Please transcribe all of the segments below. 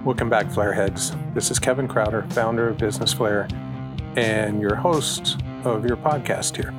Welcome back, Flareheads. This is Kevin Crowder, founder of Business Flare, and your host of your podcast here.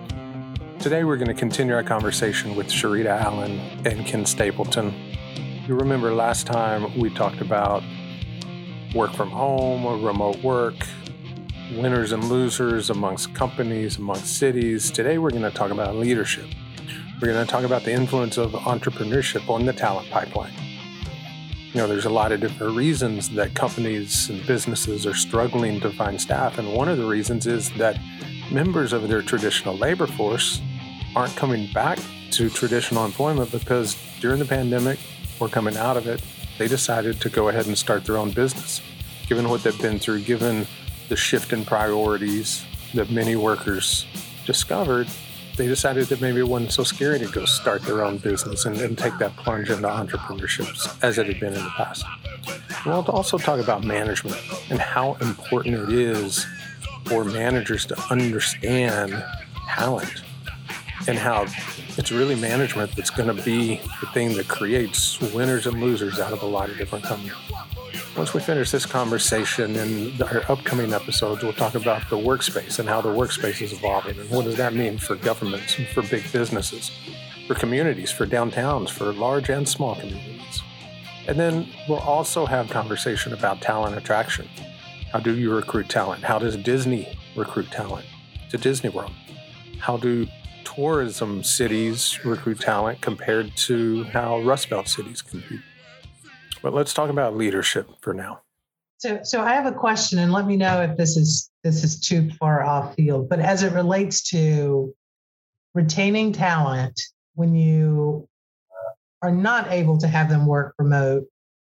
Today, we're going to continue our conversation with Sharita Allen and Ken Stapleton. You remember last time we talked about work from home or remote work, winners and losers amongst companies, amongst cities. Today, we're going to talk about leadership. We're going to talk about the influence of entrepreneurship on the talent pipeline. You know, there's a lot of different reasons that companies and businesses are struggling to find staff. And one of the reasons is that members of their traditional labor force aren't coming back to traditional employment because during the pandemic or coming out of it, they decided to go ahead and start their own business. Given what they've been through, given the shift in priorities that many workers discovered, they decided that maybe it wasn't so scary to go start their own business and take that plunge into entrepreneurship as it had been in the past. We'll also talk about management and how important it is for managers to understand talent and how it's really management that's going to be the thing that creates winners and losers out of a lot of different companies. Once we finish this conversation in our upcoming episodes, we'll talk about the workspace and how the workspace is evolving and what does that mean for governments and for big businesses, for communities, for downtowns, for large and small communities. And then we'll also have conversation about talent attraction. How do you recruit talent? How does Disney recruit talent to Disney World? How do tourism cities recruit talent compared to how Rust Belt cities compete? But let's talk about leadership for now. So I have a question, and let me know if this is too far off field. But as it relates to retaining talent, when you are not able to have them work remote,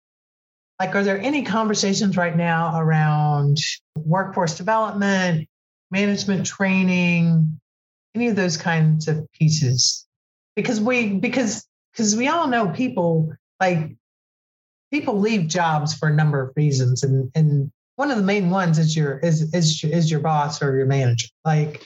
like, are there any conversations right now around workforce development, management training, any of those kinds of pieces? Because we all know people leave jobs for a number of reasons, and one of the main ones is your boss or your manager. Like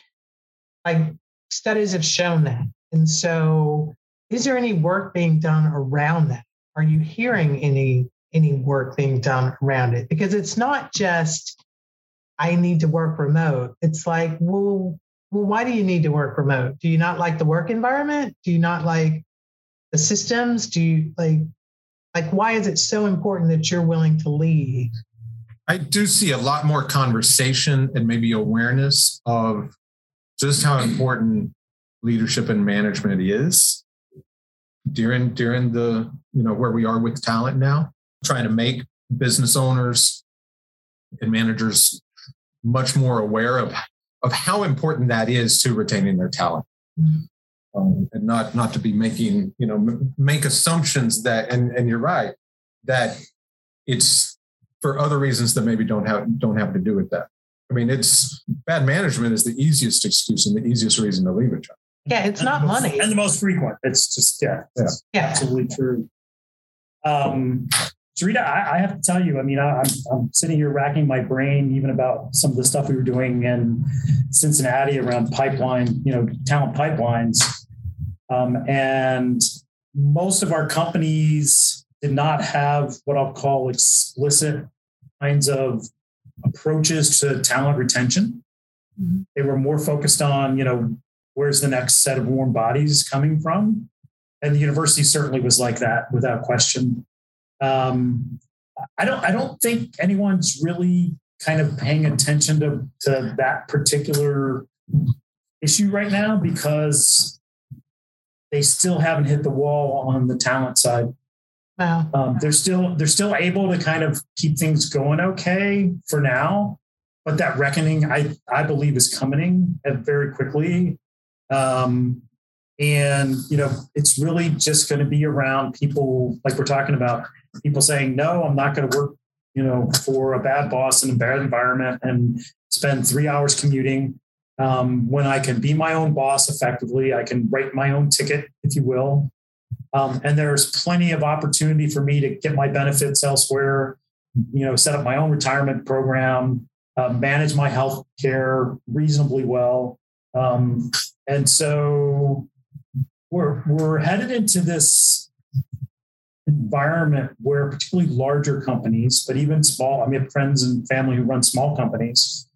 studies have shown that. And so, is there any work being done around that? Are you hearing any work being done around it? Because it's not just I need to work remote. It's like, well, why do you need to work remote? Do you not like the work environment? Do you not like the systems? Do you like, why is it so important that you're willing to leave? I do see a lot more conversation and maybe awareness of just how important leadership and management is during the, where we are with talent now, trying to make business owners and managers much more aware of how important that is to retaining their talent. Mm-hmm. And not to be making, make assumptions that, and you're right, that it's for other reasons that maybe don't have to do with that. I mean, it's bad management is the easiest excuse and the easiest reason to leave a job. Yeah, it's not money. And the most frequent. It's just, it's absolutely true. Sharita, I have to tell you, I mean, I'm sitting here racking my brain even about some of the stuff we were doing in Cincinnati around pipeline, talent pipelines. And most of our companies did not have what I'll call explicit kinds of approaches to talent retention. Mm-hmm. They were more focused on, where's the next set of warm bodies coming from? And the university certainly was like that without question. I don't think anyone's really kind of paying attention to that particular issue right now because they still haven't hit the wall on the talent side. Wow. They're still able to kind of keep things going okay for now, but that reckoning I believe is coming very quickly. And it's really just going to be around people like we're talking about, people saying, no, I'm not going to work, for a bad boss in a bad environment and spend 3 hours commuting. When I can be my own boss effectively, I can write my own ticket, if you will. And there's plenty of opportunity for me to get my benefits elsewhere, set up my own retirement program, manage my health care reasonably well. And so we're headed into this environment where particularly larger companies, but even small, I have friends and family who run small companies.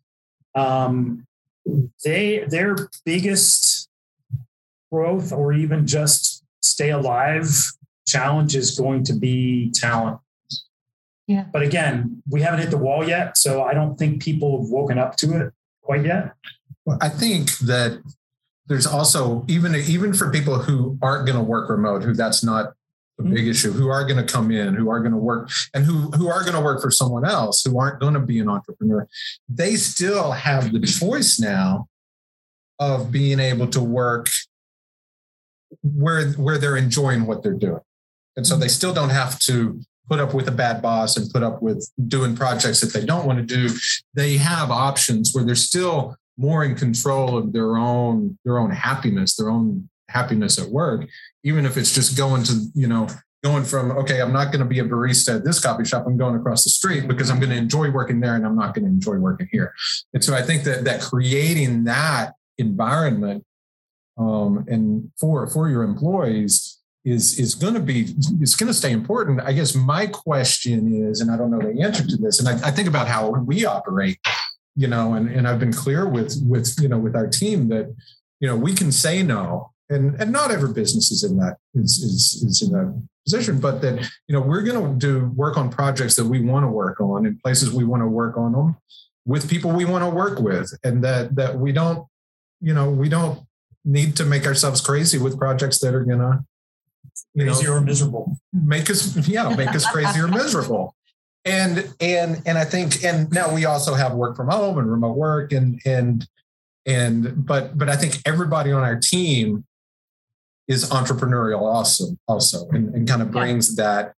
Their biggest growth or even just stay alive challenge is going to be talent. Yeah. But again, we haven't hit the wall yet, so I don't think people have woken up to it quite yet. Well, I think that there's also, even for people who aren't going to work remote, who that's not a big issue, who are going to come in, who are going to work, and who are going to work for someone else, who aren't going to be an entrepreneur, they still have the choice now of being able to work where they're enjoying what they're doing. And so they still don't have to put up with a bad boss and put up with doing projects that they don't want to do. They have options where they're still more in control of their own happiness at work, even if it's just going from, okay, I'm not going to be a barista at this coffee shop. I'm going across the street because I'm going to enjoy working there and I'm not going to enjoy working here. And so I think that creating that environment and for your employees is going to stay important. I guess my question is, and I don't know the answer to this, and I think about how we operate, and I've been clear with our team that, we can say no, and not every business is in that position, but that, we're going to work on projects that we want to work on in places we want to work on them with people we want to work with, and that we don't need to make ourselves crazy with projects that are going to, crazy or miserable, make us crazy or miserable. And I think, and now we also have work from home and remote work but I think everybody on our team is entrepreneurial also and kind of brings that.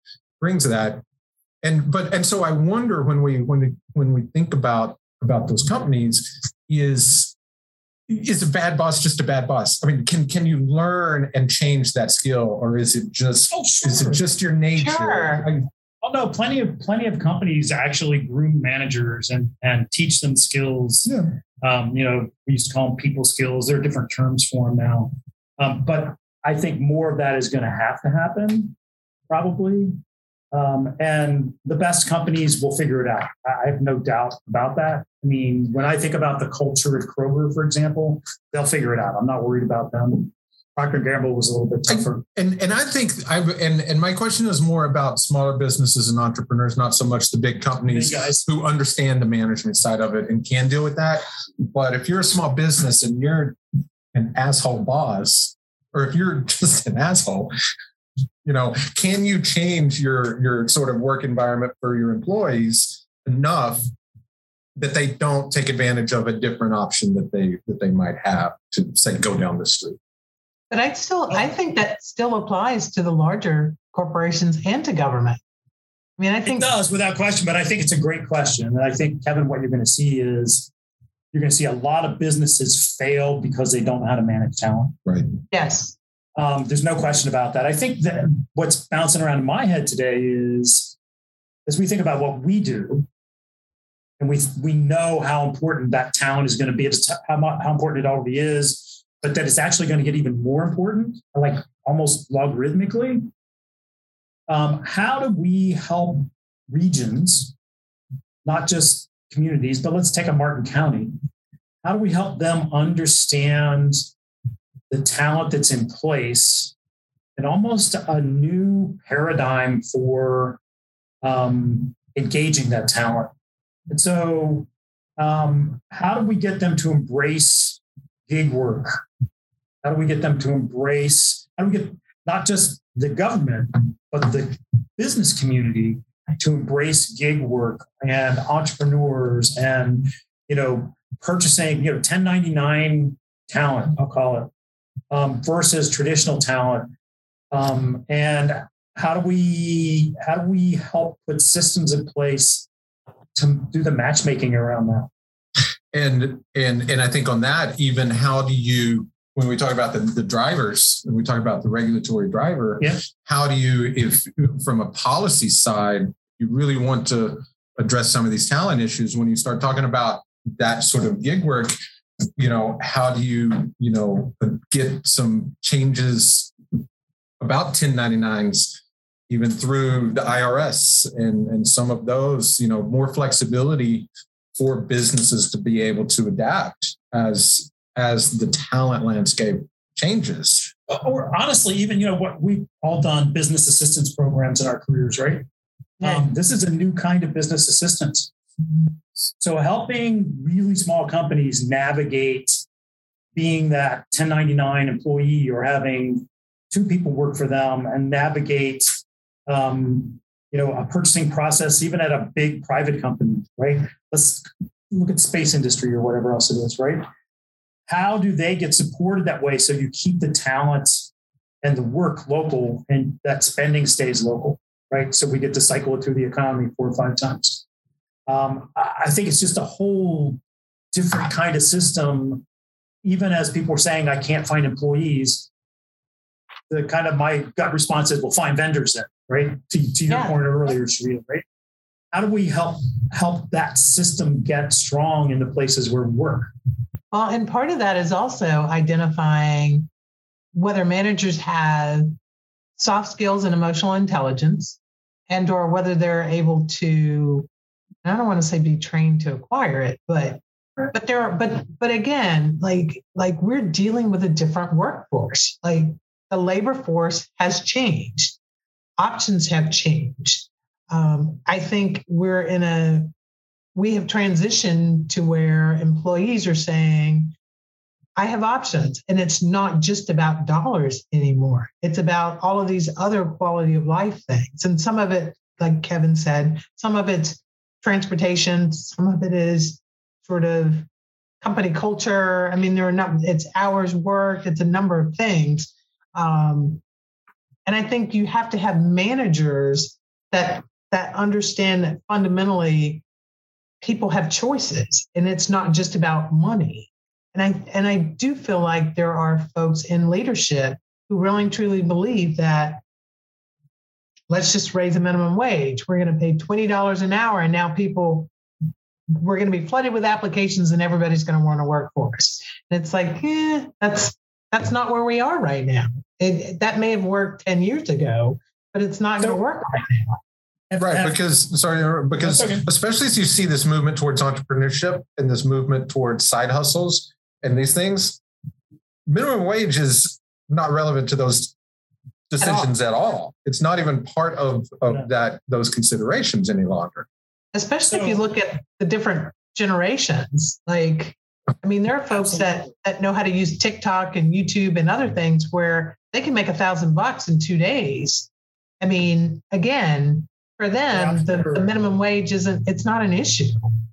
And so I wonder when we think about those companies, is a bad boss just a bad boss? I mean, can you learn and change that skill, or is it just your nature? Sure. No, plenty of companies actually groom managers and teach them skills. Yeah. We used to call them people skills. There are different terms for them now. But I think more of that is going to have to happen, probably. And the best companies will figure it out. I have no doubt about that. I mean, when I think about the culture at Kroger, for example, they'll figure it out. I'm not worried about them. Procter & Gamble was a little bit tougher. And I think my question is more about smaller businesses and entrepreneurs, not so much the big companies who understand the management side of it and can deal with that. But if you're a small business and you're an asshole boss, or if you're just an asshole, can you change your sort of work environment for your employees enough that they don't take advantage of a different option that they might have to, say, go down the street? But I think that still applies to the larger corporations and to government. I mean, I think it does without question, but I think it's a great question. And I think, Kevin, what you're going to see is you're going to see a lot of businesses fail because they don't know how to manage talent. Right. Yes. There's no question about that. I think that what's bouncing around in my head today is, as we think about what we do, and we know how important that talent is going to be, how important it already is, but that it's actually going to get even more important, like almost logarithmically. How do we help regions, not just communities, but let's take a Martin County. How do we help them understand the talent that's in place and almost a new paradigm for engaging that talent? And so how do we get them to embrace gig work? How do we get them to embrace, how do we get not just the government, but the business community to embrace gig work and entrepreneurs and, purchasing, 1099 talent, I'll call it, versus traditional talent. And how do we help put systems in place to do the matchmaking around that? And I think on that, even how do you, when we talk about the drivers, when we talk about the regulatory driver, how do you, if from a policy side, you really want to address some of these talent issues, when you start talking about that sort of gig work, how do you, get some changes about 1099s even through the IRS and some of those, more flexibility for businesses to be able to adapt as the talent landscape changes. Or honestly, even, what we've all done business assistance programs in our careers, right? This is a new kind of business assistance. So helping really small companies navigate being that 1099 employee or having 2 people work for them and navigate, a purchasing process, even at a big private company, right? Let's look at space industry or whatever else it is, right? How do they get supported that way so you keep the talent and the work local and that spending stays local, right? So we get to cycle it through the economy 4 or 5 times. I think it's just a whole different kind of system. Even as people are saying, I can't find employees, the kind of my gut response is, well, find vendors then, right? To your point earlier, Sharita, right? How do we help that system get strong in the places where we work? Well, and part of that is also identifying whether managers have soft skills and emotional intelligence, and or whether they're able to, I don't want to say be trained to acquire it, but again, like we're dealing with a different workforce. Like the labor force has changed. Options have changed. I think we have transitioned to where employees are saying, I have options. And it's not just about dollars anymore. It's about all of these other quality of life things. And some of it, like Kevin said, some of it's transportation, some of it is sort of company culture. I mean, it's hours worked, it's a number of things. And I think you have to have managers that understand that fundamentally people have choices and it's not just about money. And I do feel like there are folks in leadership who really and truly believe that let's just raise the minimum wage. We're going to pay $20 an hour. And now we're going to be flooded with applications and everybody's going to want to work for us. And it's like, that's not where we are right now. That may have worked 10 years ago, but it's not going to work right now. Right, because especially as you see this movement towards entrepreneurship and this movement towards side hustles and these things, minimum wage is not relevant to those decisions at all. It's not even part of those considerations any longer. Especially if you look at the different generations. Like, I mean, there are folks that know how to use TikTok and YouTube and other things where they can make $1,000 in 2 days. I mean, again, for them, the minimum wage it's not an issue.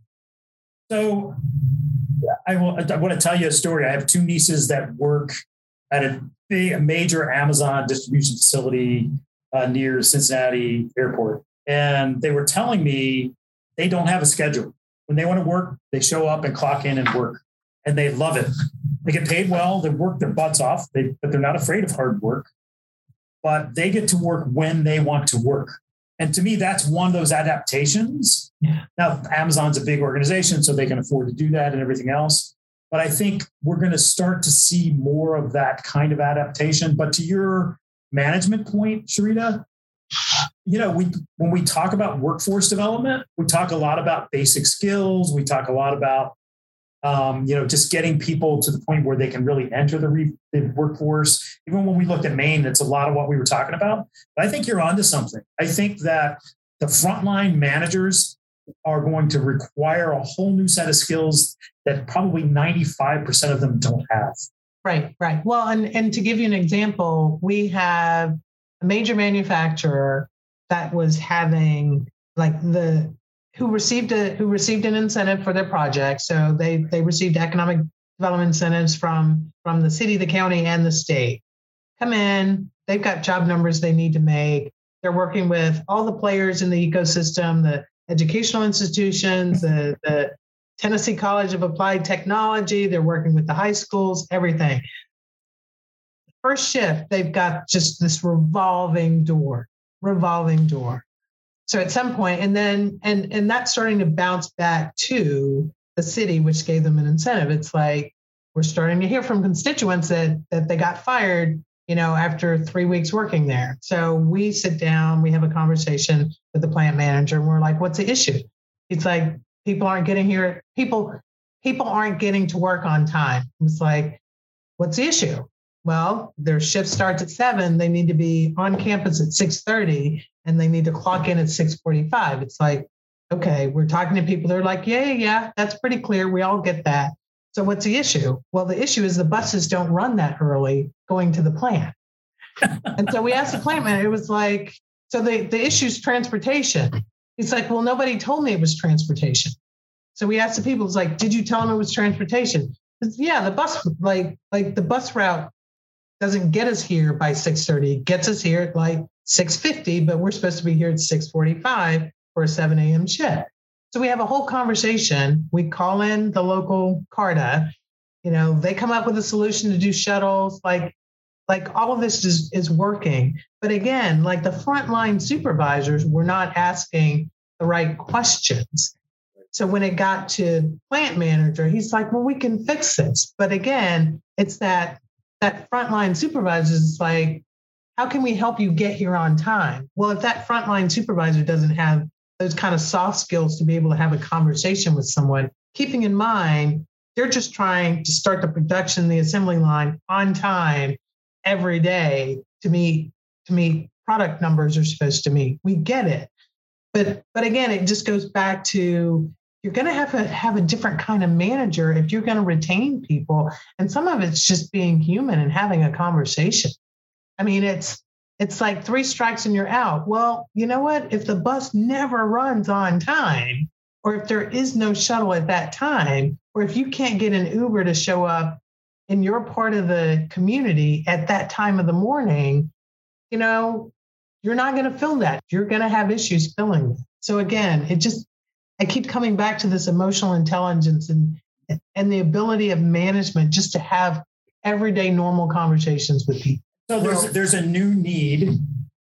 So I want to tell you a story. I have 2 nieces that work at a major Amazon distribution facility near Cincinnati Airport. And they were telling me they don't have a schedule. When they want to work, they show up and clock in and work. And they love it. They get paid well. They work their butts off, but they're not afraid of hard work. But they get to work when they want to work. And to me, that's one of those adaptations. Yeah. Now, Amazon's a big organization, so they can afford to do that and everything else. But I think we're going to start to see more of that kind of adaptation. But to your management point, Sharita, when we talk about workforce development, we talk a lot about basic skills. We talk a lot about, just getting people to the point where they can really enter the workforce. Even when we looked at Maine, that's a lot of what we were talking about. But I think you're onto something. I think that the frontline managers are going to require a whole new set of skills that probably 95% of them don't have. Right. Well, and to give you an example, we have a major manufacturer that was having who received an incentive for their project. So they received economic development incentives from the city, the county, and the state. Come in, they've got job numbers they need to make. They're working with all the players in the ecosystem, the educational institutions, the Tennessee College of Applied Technology. They're working with the high schools, everything. First shift, they've got just this revolving door. So at some point, and that's starting to bounce back to the city, which gave them an incentive. It's like we're starting to hear from constituents that they got fired after 3 weeks working there. So we sit down, we have a conversation with the plant manager, and we're like, what's the issue? It's like, people aren't getting here. People aren't getting to work on time. It's like, what's the issue? Well, their shift starts at 7. They need to be on campus at 6:30 and they need to clock in at 6:45. It's like, okay, we're talking to people. They're like, yeah, that's pretty clear. We all get that. So what's the issue? Well, the issue is the buses don't run that early going to the plant. And so we asked the plant manager, it was like, so the issue is transportation. He's like, well, nobody told me it was transportation. So we asked the people, it's like, did you tell them it was transportation? Yeah, the bus, like the bus route doesn't get us here by 6:30. It gets us here at like 6:50, but we're supposed to be here at 6:45 for a 7 a.m. shift. So we have a whole conversation. We call in the local CARTA. They come up with a solution to do shuttles. Like all of this is working. But again, like the frontline supervisors were not asking the right questions. So when it got to plant manager, he's like, well, we can fix this. But again, it's that frontline supervisor is like, how can we help you get here on time? Well, if that frontline supervisor doesn't have those kind of soft skills to be able to have a conversation with someone, keeping in mind, they're just trying to start the production, the assembly line on time every day to meet product numbers are supposed to meet. We get it. But again, it just goes back to, you're going to have a different kind of manager if you're going to retain people. And some of it's just being human and having a conversation. I mean, it's like 3 strikes and you're out. Well, you know what? If the bus never runs on time, or if there is no shuttle at that time, or if you can't get an Uber to show up in your part of the community at that time of the morning, you're not going to fill that. You're going to have issues filling it. So again, I keep coming back to this emotional intelligence and the ability of management just to have everyday normal conversations with people. So there's a new need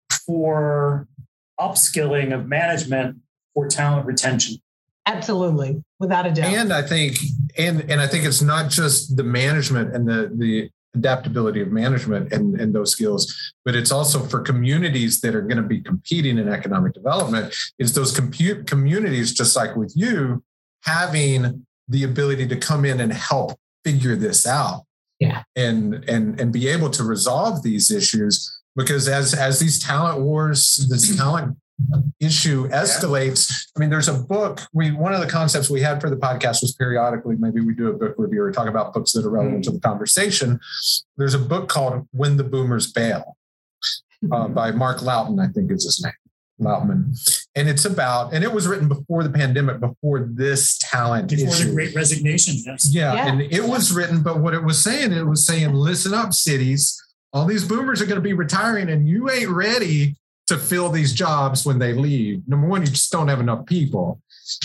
for upskilling of management for talent retention. Absolutely, without a doubt. And I think it's not just the management and the adaptability of management and those skills, but it's also for communities that are going to be competing in economic development. It's those communities, just like with you, having the ability to come in and help figure this out. Yeah. And be able to resolve these issues, because as these talent wars, this talent issue escalates. I mean, there's a book. One of the concepts we had for the podcast was periodically, maybe we do a book review or talk about books that are relevant to the conversation. There's a book called When the Boomers Bail by Mark Loutman, I think is his name. Loutman. And it was written before the pandemic, before this talent before issue. The Great Resignation, yes. Yeah. And it was written, but what it was saying, listen up, cities. All these boomers are going to be retiring and you ain't ready to fill these jobs when they leave. Number one, you just don't have enough people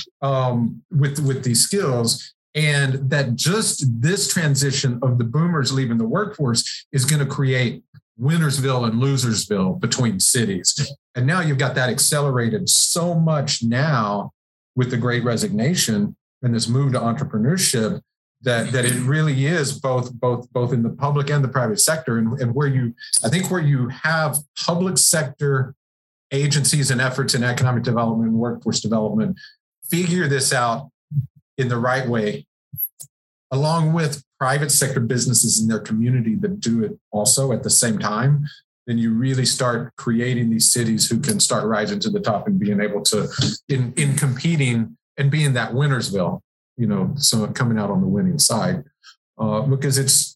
with these skills. And that just this transition of the boomers leaving the workforce is going to create Winnersville and Losersville between cities. And now you've got that accelerated so much now with the Great Resignation and this move to entrepreneurship that it really is both in the public and the private sector, and where you have public sector agencies and efforts in economic development and workforce development figure this out in the right way, along with private sector businesses in their community that do it also at the same time, then you really start creating these cities who can start rising to the top and being able to, in competing and being that Winnersville, so coming out on the winning side, because it's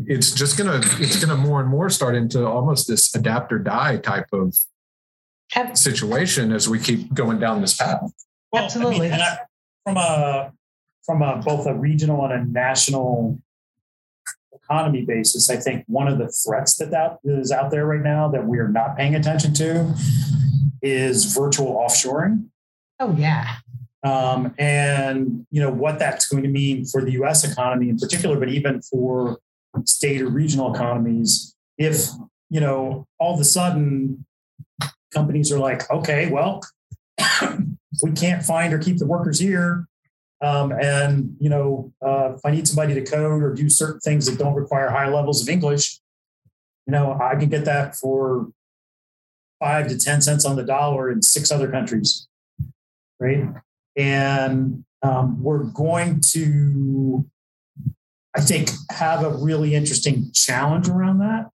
gonna more and more start into almost this adapt or die type of situation as we keep going down this path. Well, absolutely. From both a regional and a national economy basis, I think one of the threats that is out there right now that we are not paying attention to is virtual offshoring. Oh, yeah. And what that's going to mean for the U.S. economy in particular, but even for state or regional economies, if, all of a sudden companies are like, okay, well, we can't find or keep the workers here. And if I need somebody to code or do certain things that don't require high levels of English, I can get that for 5 to 10 cents on the dollar in 6 other countries, right? And we're going to, I think, have a really interesting challenge around that.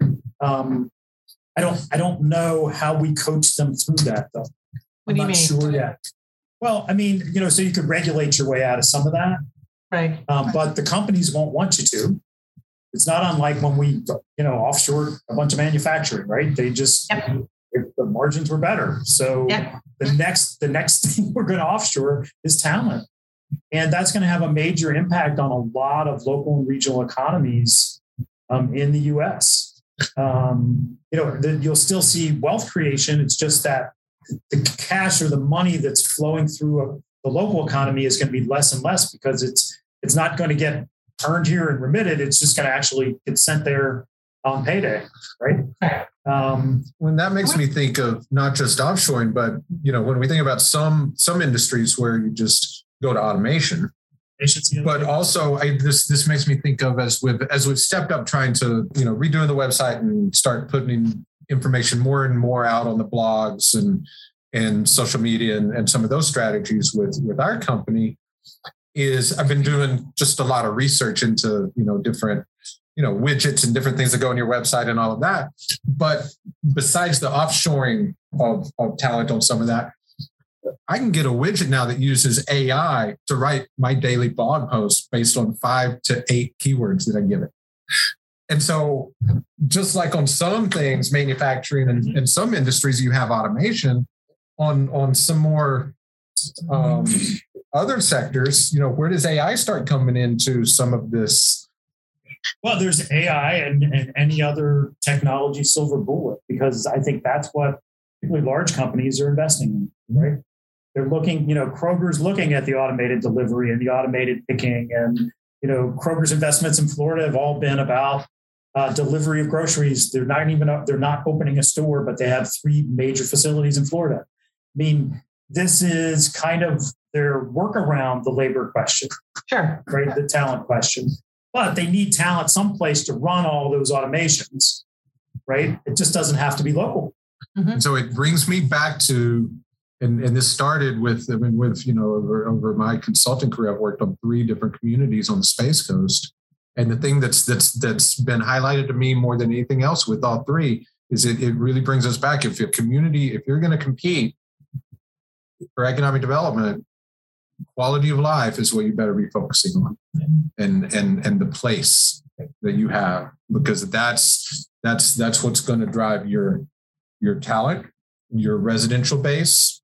I don't know how we coach them through that, though. What do you mean? Sure yet. Well, I mean, so you could regulate your way out of some of that, right? But the companies won't want you to. It's not unlike when we, offshore a bunch of manufacturing, right? They just the margins were better. So the next thing we're going to offshore is talent, and that's going to have a major impact on a lot of local and regional economies in the U.S. You'll still see wealth creation. It's just that the cash or the money that's flowing through the local economy is going to be less and less because it's not going to get earned here and remitted. It's just going to actually get sent there on payday, right? When that makes me think of not just offshoring, but when we think about some industries where you just go to automation, but also this makes me think of as we've stepped up trying to redoing the website and start putting information more and more out on the blogs and social media and some of those strategies with our company. Is I've been doing just a lot of research into different widgets and different things that go on your website and all of that. But besides the offshoring of talent on some of that, I can get a widget now that uses AI to write my daily blog post based on 5 to 8 keywords that I give it. And so just like on some things, manufacturing and some industries, you have automation. On some more other sectors, where does AI start coming into some of this? Well, there's AI and any other technology silver bullet, because I think that's what particularly large companies are investing in, right? They're looking, Kroger's looking at the automated delivery and the automated picking, and, Kroger's investments in Florida have all been about delivery of groceries. They're not opening a store, but they have 3 major facilities in Florida. I mean, this is kind of their workaround the labor question, sure, right? The talent question, but they need talent someplace to run all those automations, right? It just doesn't have to be local. Mm-hmm. And so it brings me back to, and this started with over my consulting career, I've worked on 3 different communities on the Space Coast, and the thing that's been highlighted to me more than anything else with all 3 is it really brings us back. If you're going to compete for economic development, quality of life is what you better be focusing on, and the place that you have, because that's what's going to drive your talent, your residential base,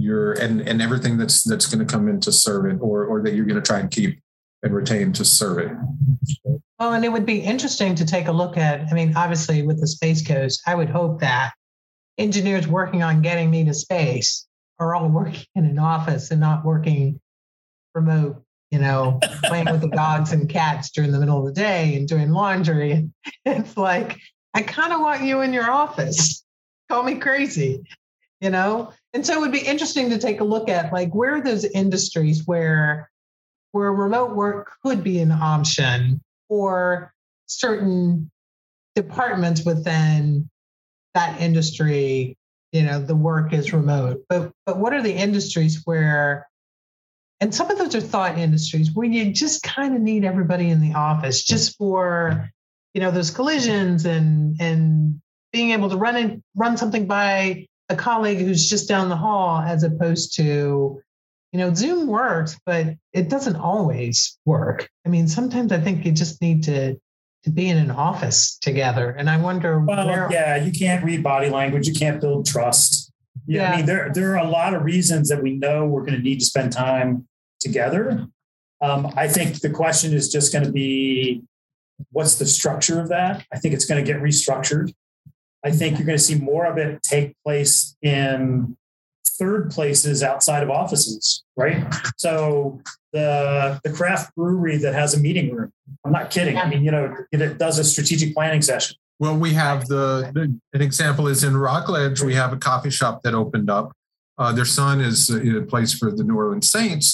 and everything that's going to come in to serve it, or that you're going to try and keep and retain to serve it. Well, and it would be interesting to take a look at, obviously with the Space Coast, I would hope that engineers working on getting me to space are all working in an office and not working remote, playing with the dogs and cats during the middle of the day and doing laundry. It's like, I kind of want you in your office. Call me crazy, And so it would be interesting to take a look at, like, where are those industries where remote work could be an option, or certain departments within that industry, the work is remote. But what are the industries where, and some of those are thought industries where you just kind of need everybody in the office just for, those collisions and being able to run something by a colleague who's just down the hall, as opposed to, Zoom works, but it doesn't always work. Sometimes I think you just need to be in an office together. And I wonder you can't read body language. You can't build trust. Yeah. There are a lot of reasons that we know we're going to need to spend time together. I think the question is just going to be, what's the structure of that? I think it's going to get restructured. I think you're going to see more of it take place in third places outside of offices, right? So the craft brewery that has a meeting room, I'm not kidding. It does a strategic planning session. Well, we have an example is in Rockledge. We have a coffee shop that opened up. Their son plays for the New Orleans Saints,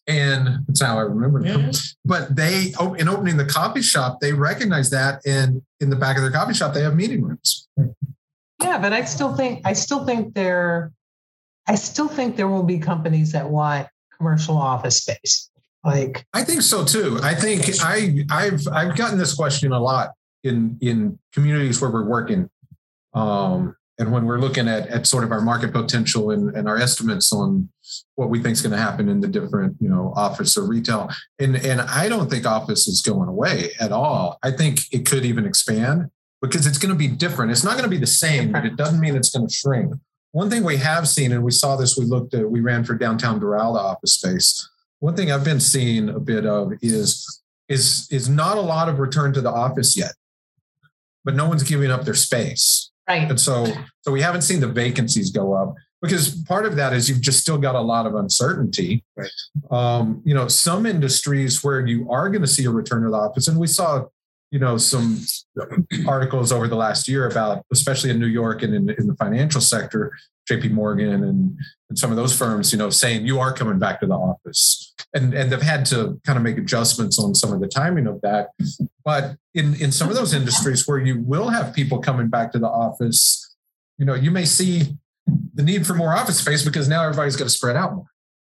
And that's how I remember them. But they, in opening the coffee shop, they recognize that. And in the back of their coffee shop, they have meeting rooms. Yeah, but I still think there will be companies that want commercial office space. Like, I think so too. I think I've gotten this question a lot in communities where we're working. And when we're looking at sort of our market potential and our estimates on what we think is going to happen in the different, office or retail. And I don't think office is going away at all. I think it could even expand because it's going to be different. It's not going to be the same, but it doesn't mean it's going to shrink. One thing we have seen, and we saw this, we ran for downtown Doral, the office space. One thing I've been seeing a bit of is not a lot of return to the office yet, but no one's giving up their space. Right. And so we haven't seen the vacancies go up because part of that is you've just still got a lot of uncertainty. Right. Some industries where you are going to see a return to the office, and we saw, some articles over the last year about, especially in New York and in the financial sector, JP Morgan and some of those firms, saying you are coming back to the office. And they've had to kind of make adjustments on some of the timing of that. But in some of those industries where you will have people coming back to the office, you may see the need for more office space because now everybody's got to spread out more.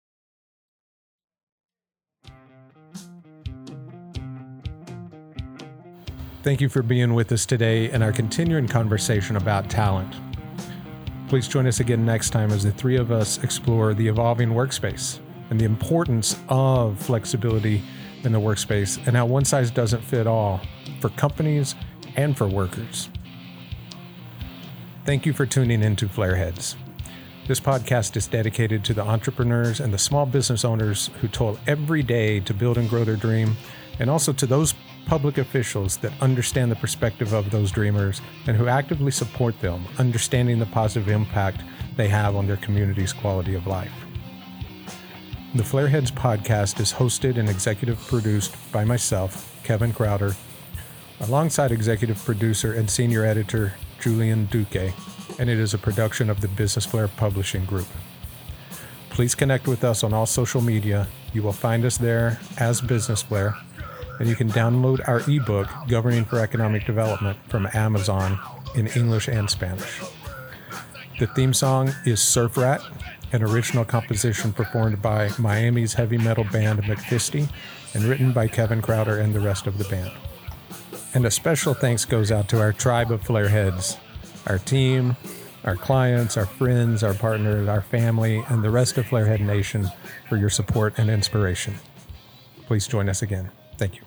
Thank you for being with us today in our continuing conversation about talent. Please join us again next time as the three of us explore the evolving workspace and the importance of flexibility in the workspace and how one size doesn't fit all for companies and for workers. Thank you for tuning into Flareheads. This podcast is dedicated to the entrepreneurs and the small business owners who toil every day to build and grow their dream, and also to those public officials that understand the perspective of those dreamers and who actively support them, understanding the positive impact they have on their community's quality of life. The Flareheads podcast is hosted and executive produced by myself, Kevin Crowder, alongside executive producer and senior editor Julian Duque, and it is a production of the Business Flare Publishing Group. Please connect with us on all social media. You will find us there as Business Flare, and you can download our ebook, Governing for Economic Development, from Amazon in English and Spanish. The theme song is Surf Rat, an original composition performed by Miami's heavy metal band McFisty and written by Kevin Crowder and the rest of the band. And a special thanks goes out to our tribe of Flareheads, our team, our clients, our friends, our partners, our family, and the rest of Flarehead Nation for your support and inspiration. Please join us again. Thank you.